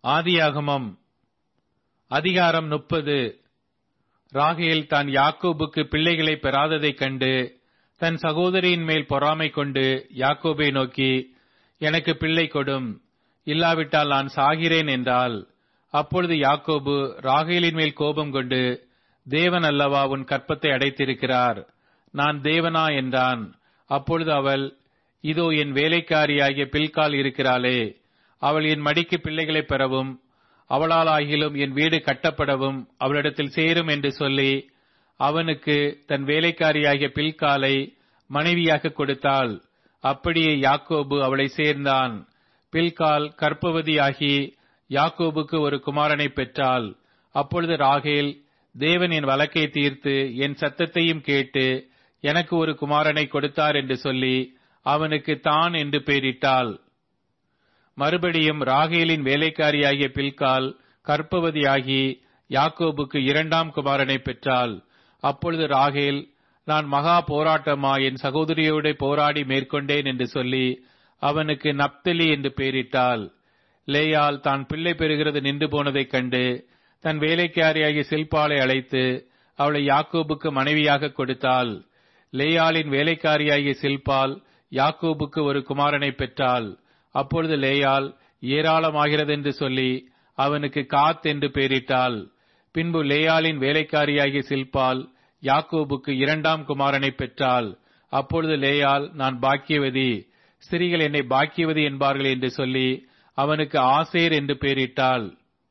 ஆதியாகமம் அதிகாரம் 30. ராகேல் தான் யாக்கோபுக்கு பிள்ளைகளை பெறாததைக் கண்டு தன் சகோதரியின் மேல் பொறாமை கொண்டு யாக்கோபை நோக்கி, எனக்கு பிள்ளை கொடும், இல்லாவிட்டால் நான் சாகிறேன் என்றாள். அப்பொழுது யாக்கோபு ராகேலின் மேல் கோபம் கொண்டு, தேவன் அல்லவா உன் கற்பத்தை அடைத்திருக்கிறார், நான் தேவனா என்றான். அப்பொழுது அவள், இதோ என் வேலைக்காரியாகிய பில்காள் இருக்கிறாளே, அவள் என் மடிக்கு பிள்ளைகளை பெறவும் அவளாலாகிலும் என் வீடு கட்டப்படவும் அவளிடத்தில் சேரும் என்று சொல்லி அவனுக்கு தன் வேலைக்காரியாகிய பில்காளை மனைவியாக கொடுத்தாள். அப்படியே யாக்கோபு அவளை சேர்ந்தான். பில்காள் கர்ப்பவதியாகி யாக்கோபுக்கு ஒரு குமாரனை பெற்றாள். அப்பொழுது ராகேல், தேவன் என் வழக்கை தீர்த்து என் சத்தத்தையும் கேட்டு எனக்கு ஒரு குமாரனை கொடுத்தார் என்று சொல்லி அவனுக்கு தான் என்று பெயரிட்டாள். மறுபடியும் ராகேலின் வேலைக்காரியாகிய பில்காள் கர்ப்பவதியாகி யாக்கோபுக்கு இரண்டாம் குமாரனை பெற்றாள். அப்பொழுது ராகேல், நான் மகா போராட்டமா என் சகோதரியோடு போராடி மேற்கொண்டேன் என்று சொல்லி அவனுக்கு நப்தலி என்று பெயரிட்டாள். லேயாள் தான் பிள்ளை பெறுகிறது நின்று போனதைக் கண்டு தன் வேலைக்காரியாகிய சில்பாளை அழைத்து அவளை யாக்கோபுக்கு மனைவியாக கொடுத்தாள். லேயாளின் வேலைக்காரியாகிய சில்பாள் யாக்கோபுக்கு ஒரு குமாரனை பெற்றாள். அப்பொழுது லேயாள் ஏராளமாகிறது என்று சொல்லி அவனுக்கு காத் என்று பெயரிட்டாள். பின்பு லேயாளின் வேலைக்காரியாகிய சில்பாள் யாக்கோபுக்கு இரண்டாம் குமாரனை பெற்றாள். அப்பொழுது லேயாள், நான் பாக்கியவதி, ஸ்திரீகள் என்னை பாக்கியவதி என்பார்கள் என்று சொல்லி அவனுக்கு ஆசேர் என்று பெயரிட்டாள்.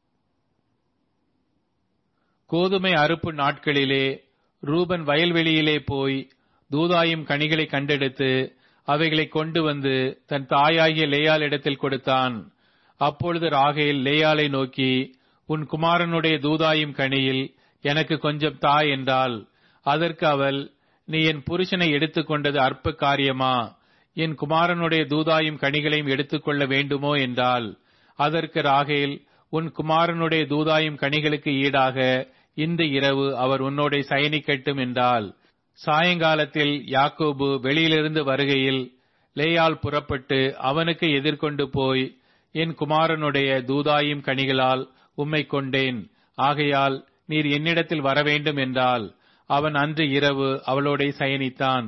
கோதுமை அறுப்பு நாட்களிலே ரூபன் வயல்வெளியிலே போய் தூதாயும் கனிகளை கண்டெடுத்து அவைகளை கொண்டு வந்து தன் தாயாகிய லேயாள் இடத்தில் கொடுத்தான். அப்பொழுது ராகேல் லேயாளை நோக்கி, உன் குமாரனுடைய தூதாயும் கனியில் எனக்கு கொஞ்சம் தா என்றாள். அதற்கு அவள், நீ என் புருஷனை எடுத்துக்கொண்டது அற்ப காரியமா, என் குமாரனுடைய தூதாயும் கனிகளையும் எடுத்துக்கொள்ள வேண்டுமோ என்றாள். அதற்கு ராகேல், உன் குமாரனுடைய தூதாயும் கனிகளுக்கு ஈடாக இந்த இரவு அவர் உன்னோட சயனிக்கட்டும் என்றாள். சாயங்காலத்தில் யாக்கோபு வெளியிலிருந்து வருகையில் லேயாள் புறப்பட்டு அவனுக்கு எதிர்கொண்டு போய், என் குமாரனுடைய தூதாயும் கனிகளால் உம்மை கொண்டேன், ஆகையால் நீர் என்னிடத்தில் வரவேண்டும் என்றால் அவன் அன்று இரவு அவளோட சயனித்தான்.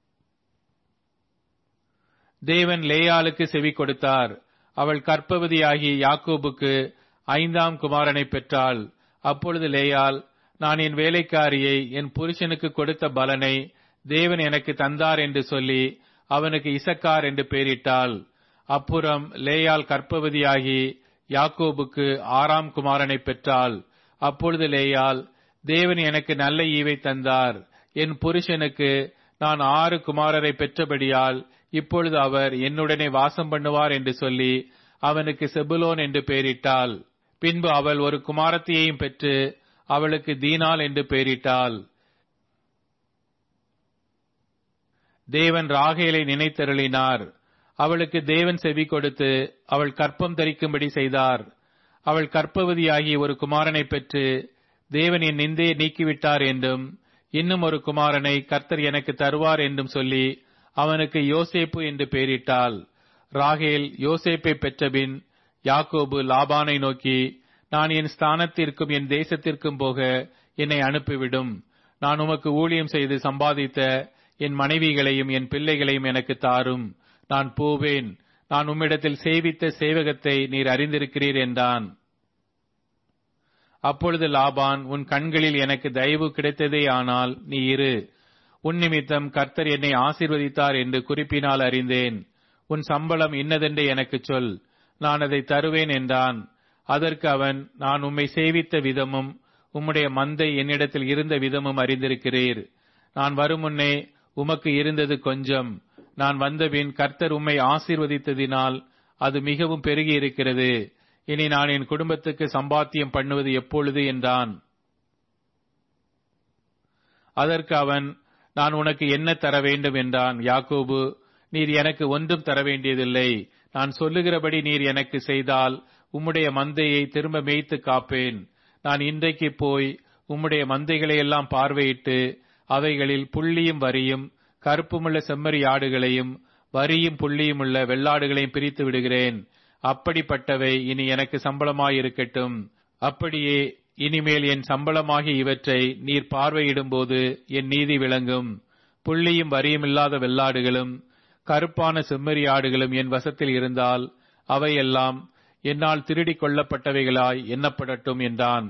தேவன் லேயாளுக்கு செவி கொடுத்தார். அவள் கர்ப்பவதியாகி யாக்கோபுக்கு ஐந்தாம் குமாரனை பெற்றாள். அப்பொழுது லேயாள், நான் என் வேலைக்காரியை என் புருஷனுக்கு கொடுத்த பலனை தேவன் எனக்கு தந்தார் என்று சொல்லி அவனுக்கு இசக்கார் என்று பெயரிட்டாள். அப்புறம் லேயாள் கர்ப்பவதியாகி யாக்கோபுக்கு ஆறாம் குமாரனை பெற்றாள். அப்பொழுது லேயாள், தேவன் எனக்கு நல்ல ஈவை தந்தார், என் புருஷனுக்கு நான் 6 குமாரரை பெற்றபடியால் இப்பொழுது அவர் என்னுடனே வாசம் பண்ணுவார் என்று சொல்லி அவனுக்கு செபுலோன் என்று பெயரிட்டாள். பின்பு அவள் ஒரு குமாரத்தியையும் பெற்று அவளுக்கு தீனாள் என்று பெயரிட்டாள். தேவன் ராகேலை நினைத்தருளினார். அவளுக்கு தேவன் செவி கொடுத்து அவள் கற்பம் தரிக்கும்படி செய்தார். அவள் கர்ப்பவதியாகி ஒரு குமாரனை பெற்று, தேவன் என் நிந்தையை நீக்கிவிட்டார் என்றும் இன்னும் ஒரு குமாரனை கர்த்தர் எனக்கு தருவார் என்றும் சொல்லி அவனுக்கு யோசேப்பு என்று பெயரிட்டாள். ராகேல் யோசேப்பை பெற்றபின் யாக்கோபு லாபானை நோக்கி, நான் என் ஸ்தானத்திற்கும் என் தேசத்திற்கும் போக என்னை அனுப்பிவிடும். நான் உமக்கு ஊழியம் செய்து சம்பாதித்த என் மனைவிகளையும் என் பிள்ளைகளையும் எனக்கு தாரும். நான் போவேன். நான் உம்மிடத்தில் சேவித்த சேவகத்தை நீர் அறிந்திருக்கிறீர் என்றான். அப்பொழுது லாபான், உன் கண்களில் எனக்கு தயவு கிடைத்ததே ஆனால் நீ இரு. உன் நிமித்தம் கர்த்தர் என்னை ஆசீர்வதித்தார் என்று குறிப்பினால் அறிந்தேன். உன் சம்பளம் இன்னதென்று எனக்குச் சொல், நான் அதை தருவேன் என்றான். அதற்கு அவன், நான் உம்மை சேவித்த விதமும் உம்முடைய மந்தை என்னிடத்தில் இருந்த விதமும் அறிந்திருக்கிறீர். நான் வரும் முன்னே உமக்கு இருந்தது கொஞ்சம், நான் வந்தபின் கர்த்தர் உம்மை ஆசீர்வதித்ததினால் அது மிகவும் பெருகி இருக்கிறது. இனி நான் என் குடும்பத்துக்கு சம்பாத்தியம் பண்ணுவது எப்பொழுது என்றான். அதற்கு அவன், நான் உனக்கு என்ன தர வேண்டும் என்றான். யாக்கோபு, நீர் எனக்கு ஒன்றும் தர வேண்டியதில்லை. நான் சொல்லுகிறபடி நீர் எனக்கு செய்தால் உம்முடைய மந்தையை திரும்ப மேய்த்து காப்பேன். நான் இன்றைக்கு போய் உம்முடைய மந்தைகளையெல்லாம் பார்வையிட்டு அவைகளில் புள்ளியும் வரியும் கருப்புமுள்ள செம்மறி ஆடுகளையும் வரியும் புள்ளியும் உள்ள வெள்ளாடுகளையும் பிரித்து விடுகிறேன். அப்படிப்பட்டவை இனி எனக்கு சம்பளமாயிருக்கட்டும். அப்படியே இனிமேல் என் சம்பளமாகிய இவற்றை நீர் பார்வையிடும்போது என் நீதி விளங்கும். புள்ளியும் வரியுமில்லாத வெள்ளாடுகளும் கருப்பான செம்மறி ஆடுகளும் என் வசத்தில் இருந்தால் அவையெல்லாம் என்னால் திருடிக் கொள்ளப்பட்டவைகளாய் எண்ணப்படட்டும் என்றான்.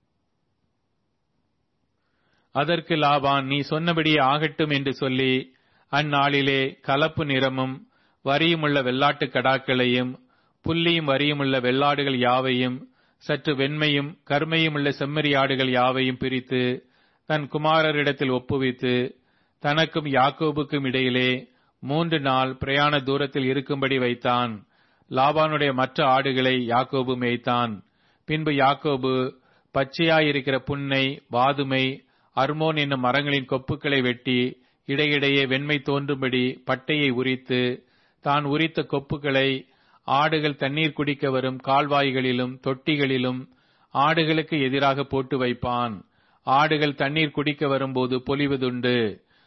அதற்கு லாபான், நீ சொன்னபடியே ஆகட்டும் என்று சொல்லி அந்நாளிலே கலப்பு நிறமும் வரியுமுள்ள வெள்ளாட்டு கடாக்களையும் புள்ளியும் வரியுமுள்ள வெள்ளாடுகள் யாவையும் சற்று வெண்மையும் கருமையும் உள்ள செம்மறி ஆடுகள் யாவையும் பிரித்து தன் குமாரரிடத்தில் ஒப்புவித்து தனக்கும் யாக்கோபுக்கும் இடையிலே 3 நாள் பிரயாண தூரத்தில் இருக்கும்படி வைத்தான். லாபானுடைய மற்ற ஆடுகளை யாக்கோபு மேய்த்தான். பின்பு யாக்கோபு பச்சையாயிருக்கிற புன்னை, வாதுமை, அர்மோன் என்னும் மரங்களின் கொப்புக்களை வெட்டி இடையிடையே வெண்மை தோன்றும்படி பட்டையை உரித்து தான் உரித்த கொப்புக்களை ஆடுகள் தண்ணீர் குடிக்க வரும் கால்வாய்களிலும் தொட்டிகளிலும் ஆடுகளுக்கு எதிராக போட்டு வைப்பான். ஆடுகள் தண்ணீர் குடிக்க வரும்போது பொலிவதுண்டு.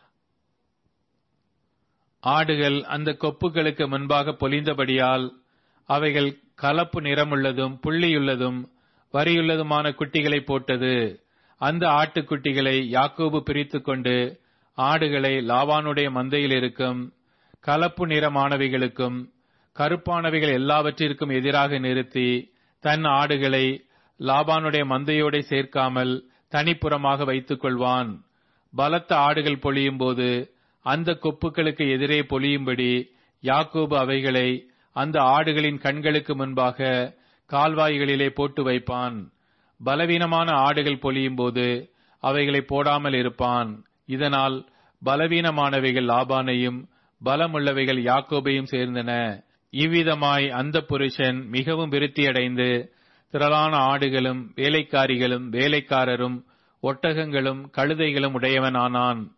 ஆடுகள் அந்த கொப்புகளுக்கு முன்பாக பொலிந்தபடியால் அவைகள் கலப்பு நிறமுள்ளதும் புள்ளியுள்ளதும் வரியுள்ளதுமான குட்டிகளை போட்டது. அந்த ஆட்டுக்குட்டிகளை யாக்கோபு பிரித்து கொண்டு ஆடுகளை லாபானுடைய மந்தையில் இருக்கும் கலப்பு நிறமானவைகளுக்கும் கருப்பானவைகள் எல்லாவற்றிற்கும் எதிராக நிறுத்தி தன் ஆடுகளை லாபானுடைய மந்தையோட சேர்க்காமல் தனிப்புறமாக வைத்துக் கொள்வான். பலத்த ஆடுகள் பொழியும் போது அந்த கொப்புகளுக்கு எதிரே பொழியும்படி யாக்கோபு அவைகளை அந்த ஆடுகளின் கண்களுக்கு முன்பாக கால்வாய்களிலே போட்டு வைப்பான். பலவீனமான ஆடுகள் பொழியும் போது அவைகளை போடாமல் இருப்பான். இதனால் பலவீனமானவைகள் லாபானையும் பலமுள்ளவைகள் யாக்கோபையும் சேர்ந்தன. இவ்விதமாய் அந்த புருஷன் மிகவும் விருத்தியடைந்து திரளான ஆடுகளும் வேலைக்காரிகளும் வேலைக்காரரும் ஒட்டகங்களும் கழுதைகளும் உடையவனானான்.